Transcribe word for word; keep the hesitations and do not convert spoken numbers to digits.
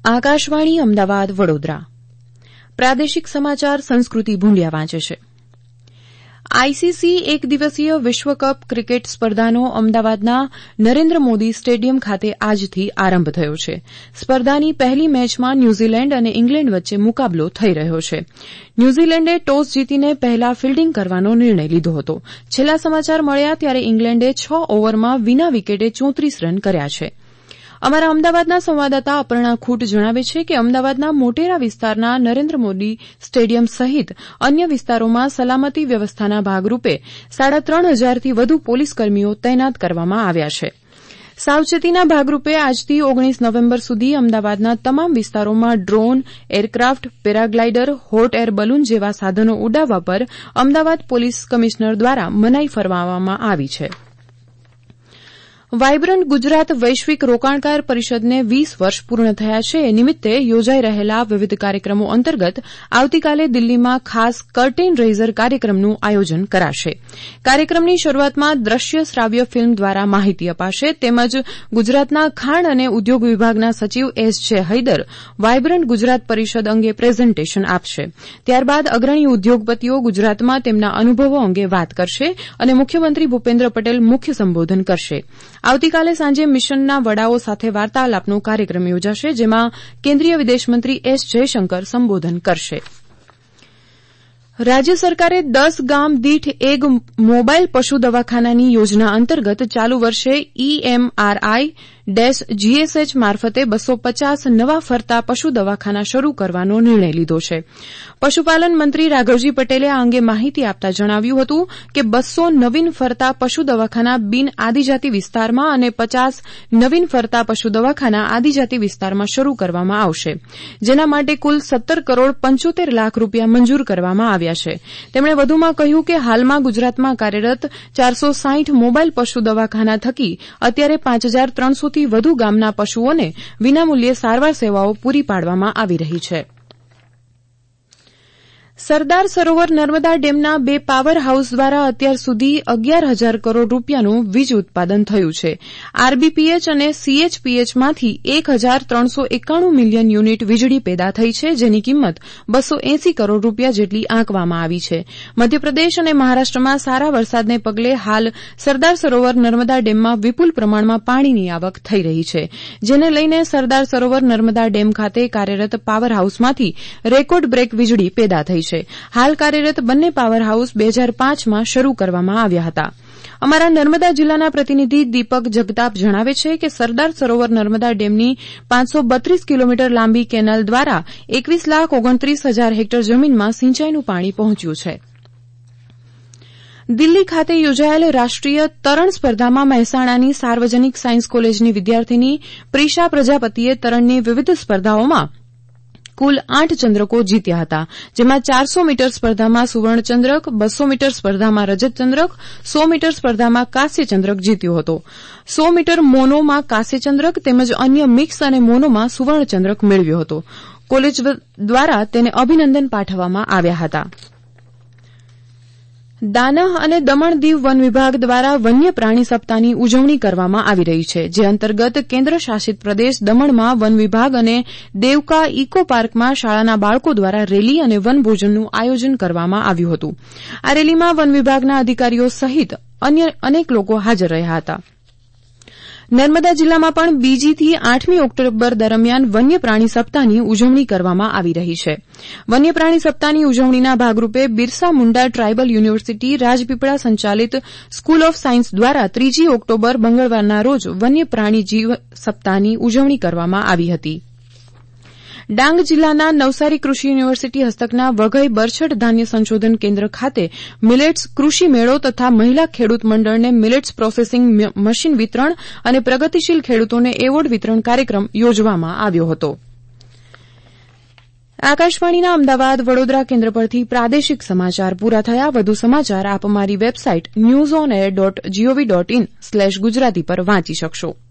આકાશવાણી અમદાવાદ વડોદરા પ્રાદેશિક સમાચાર સંસ્કૃતિ ભૂંડિયા વાંચે છે. આઈસીસી એક દિવસીય વિશ્વકપ ક્રિકેટ સ્પર્ધાનો અમદાવાદના નરેન્દ્ર મોદી સ્ટેડિયમ ખાતે આજથી આરંભ થયો છે. સ્પર્ધાની પહેલી મેચમાં ન્યૂઝીલેન્ડ અને ઇંગ્લેન્ડ વચ્ચે મુકાબલો થઈ રહ્યો છે. ન્યૂઝીલેન્ડે ટોસ જીતીને પહેલા ફિલ્ડિંગ કરવાનો નિર્ણય લીધો હતો. છેલ્લા સમાચાર મળ્યા ત્યારે ઇંગ્લેન્ડે છ ઓવરમાં વિના વિકેટે ચોત્રીસ રન કર્યા છે. અમારા અમદાવાદના સંવાદદાતા અપર્ણા ખૂટ જણાવે છે કે અમદાવાદના મોટેરા વિસ્તારના નરેન્દ્ર મોદી સ્ટેડિયમ સહિત અન્ય વિસ્તારોમાં સલામતી વ્યવસ્થાના ભાગરૂપે સાડા ત્રણ હજારથી વધુ પોલીસકર્મીઓ તૈનાત કરવામાં આવ્યા છે. સાવચેતીના ભાગરૂપે આજથી ઓગણીસ નવેમ્બર સુધી અમદાવાદના તમામ વિસ્તારોમાં drone, aircraft, paraglider, hot air balloon જેવા સાધનો ઉડાવવા પર અમદાવાદ પોલીસ કમિશનર દ્વારા મનાઈ ફરમાવવામાં આવી છે. વાયબ્રન્ટ ગુજરાત વૈશ્વિક રોકાણકાર પરિષદને વીસ વર્ષ પૂર્ણ થયા છે. એ નિમિત્તે યોજાઈ રહેલા વિવિધ કાર્યક્રમો અંતર્ગત આવતીકાલે દિલ્હીમાં ખાસ કર્ટેન રેઇઝર કાર્યક્રમનું આયોજન કરાશે. કાર્યક્રમની શરૂઆતમાં દ્રશ્ય શ્રાવ્ય ફિલ્મ દ્વારા માહિતી અપાશે તેમજ ગુજરાતના ખાણ અને ઉદ્યોગ વિભાગના સચિવ એસ જે હૈદર વાયબ્રન્ટ ગુજરાત પરિષદ અંગે પ્રેઝન્ટેશન આપશે. ત્યારબાદ અગ્રણી ઉદ્યોગપતિઓ ગુજરાતમાં તેમના અનુભવો અંગે વાત કરશે અને મુખ્યમંત્રી ભૂપેન્દ્ર પટેલ મુખ્ય સંબોધન કરશે. આવતીકાલે સાંજે મિશનના વડાઓ સાથે વાર્તાલાપનો કાર્યક્રમ યોજાશે જેમાં કેન્દ્રીય વિદેશમંત્રી એસ જયશંકર સંબોધન કરશે. રાજ્ય સરકારે દસ ગામ દીઠ એક મોબાઇલ પશુ દવાખાનાની યોજના અંતર્ગત ચાલુ વર્ષે ઈએમઆરઆઈ ડેશ જીએસએચ મારફતે બસો પચાસ નવા ફરતા પશુ દવાખાના શરૂ કરવાનો નિર્ણય લીધો છે. પશુપાલન મંત્રી રાઘવજી પટેલે આ અંગે માહિતી આપતા જણાવ્યું હતું કે બસો નવીન ફરતા પશુ દવાખાના બિન આદિજાતિ વિસ્તારમાં અને પચાસ નવીન ફરતા પશુ દવાખાના આદિજાતિ વિસ્તારમાં શરૂ કરવામાં આવશે, જેના માટે કુલ સત્તર કરોડ પંચોતેર લાખ રૂપિયા મંજૂર કરવામાં આવ્યા છે. તેમણે વધુમાં કહ્યું કે હાલમાં ગુજરાતમાં કાર્યરત ચારસો સાઇઠ મોબાઇલ પશુ દવાખાના થકી અત્યારે પાંચ હજાર ત્રણસો થી વધુ ગામના પશુઓને વિનામૂલ્યે સારવાર સેવાઓ પૂરી પાડવામાં આવી રહી છે. સરદાર સરોવર નર્મદા ડેમના બે પાવર હાઉસ દ્વારા અત્યાર સુધી અગિયાર હજાર કરોડ રૂપિયાનું વીજ ઉત્પાદન થયું છે. આરબીપીએચ અને સીએચપીએચમાંથી એક હજાર ત્રણસો એકાણું મિલિયન યુનિટ વીજળી પેદા થઈ છે, જેની કિંમત બસો એસી કરોડ રૂપિયા જેટલી આંકવામાં આવી છે. મધ્યપ્રદેશ અને મહારાષ્ટ્રમાં સારા વરસાદને પગલે હાલ સરદાર સરોવર નર્મદા ડેમમાં વિપુલ પ્રમાણમાં પાણીની આવક થઈ રહી છે, જેને લઈને સરદાર સરોવર નર્મદા ડેમ ખાતે કાર્યરત પાવર હાઉસમાંથી રેકોર્ડ બ્રેક વીજળી પેદા થઈ છે. હાલ કાર્યરત બંને પાવર હાઉસ બે હજાર પાંચમાં શરૂ કરવામાં આવ્યા હતા. અમારા નર્મદા જિલ્લાના પ્રતિનિધિ દીપક જગતાપ જણાવે છે કે સરદાર સરોવર નર્મદા ડેમની પાંચસો બત્રીસ કિલોમીટર લાંબી કેનાલ દ્વારા એકવીસ લાખ ઓગણત્રીસ હજાર હેક્ટર જમીનમાં સિંચાઈનું પાણી પહોંચ્યું છે. દિલ્હી ખાતે યોજાયેલ રાષ્ટ્રીય તરણ સ્પર્ધામાં મહેસાણાની સાર્વજનિક સાયન્સ કોલેજની વિદ્યાર્થીની પ્રિશા પ્રજાપતિએ તરણની વિવિધ સ્પર્ધાઓમાં કુલ આઠ ચંદ્રકો જીત્યા હતા, જેમાં ચારસો મીટર સ્પર્ધામાં સુવર્ણચંદ્રક, બસો મીટર સ્પર્ધામાં રજતચંદ્રક, સો મીટર સ્પર્ધામાં કાંસ્યચંદ્રક જીત્યો હતો. સો મીટર મોનોમાં કાંસ્યચંદ્રક તેમજ અન્ય મિક્સ અને મોનોમાં સુવર્ણચંદ્રક મેળવ્યો હતો. કોલેજ દ્વારા તેને અભિનંદન પાઠવવામાં આવ્યા હતા. દાનહ અને દમણ દીવ વન વિભાગ દ્વારા વન્ય પ્રાણી સપ્તાહની ઉજવણી કરવામાં આવી રહી છે, જે અંતર્ગત કેન્દ્ર શાસિત પ્રદેશ દમણમાં વન વિભાગ અને દેવકા ઇકો પાર્કમાં શાળાના બાળકો દ્વારા રેલી અને વનભોજનનું આયોજન કરવામાં આવ્યું હતું. આ રેલીમાં વન વિભાગના અધિકારીઓ સહિત અન્ય અનેક લોકો હાજર રહ્યા હતા. નર્મદા જિલ્લામાં પણ બીજીથી આઠમી ઓક્ટોબર દરમિયાન વન્ય પ્રાણી સપ્તાહની ઉજવણી કરવામાં આવી રહી છે. વન્ય પ્રાણી સપ્તાહની ઉજવણીના ભાગરૂપે બિરસા મુંડા ટ્રાયબલ યુનિવર્સિટી રાજપીપળા સંચાલિત સ્કૂલ ઓફ સાયન્સ દ્વારા ત્રીજી ઓક્ટોબર મંગળવારના રોજ વન્ય પ્રાણી જીવ સપ્તાહની ઉજવણી કરવામાં આવી હતી. ડાંગ જિલ્લાના નવસારી કૃષિ યુનિવર્સિટી હસ્તકના વઘઈ બરછટ ધાન્ય સંશોધન કેન્દ્ર ખાતે મિલેટ્સ કૃષિ મેળો તથા મહિલા ખેડૂત મંડળને મિલેટ્સ પ્રોસેસિંગ મશીન વિતરણ અને પ્રગતિશીલ ખેડૂતોને એવોર્ડ વિતરણ કાર્યક્રમ યોજવામાં આવ્યો હતો. આકાશવાણીના અમદાવાદ વડોદરા કેન્દ્ર પરથી પ્રાદેશિક સમાચાર પૂરા થયા. વધુ સમાચાર આપ અમારી website news on air dot GOV dot in slash Gujarati પર વાંચી શકશો.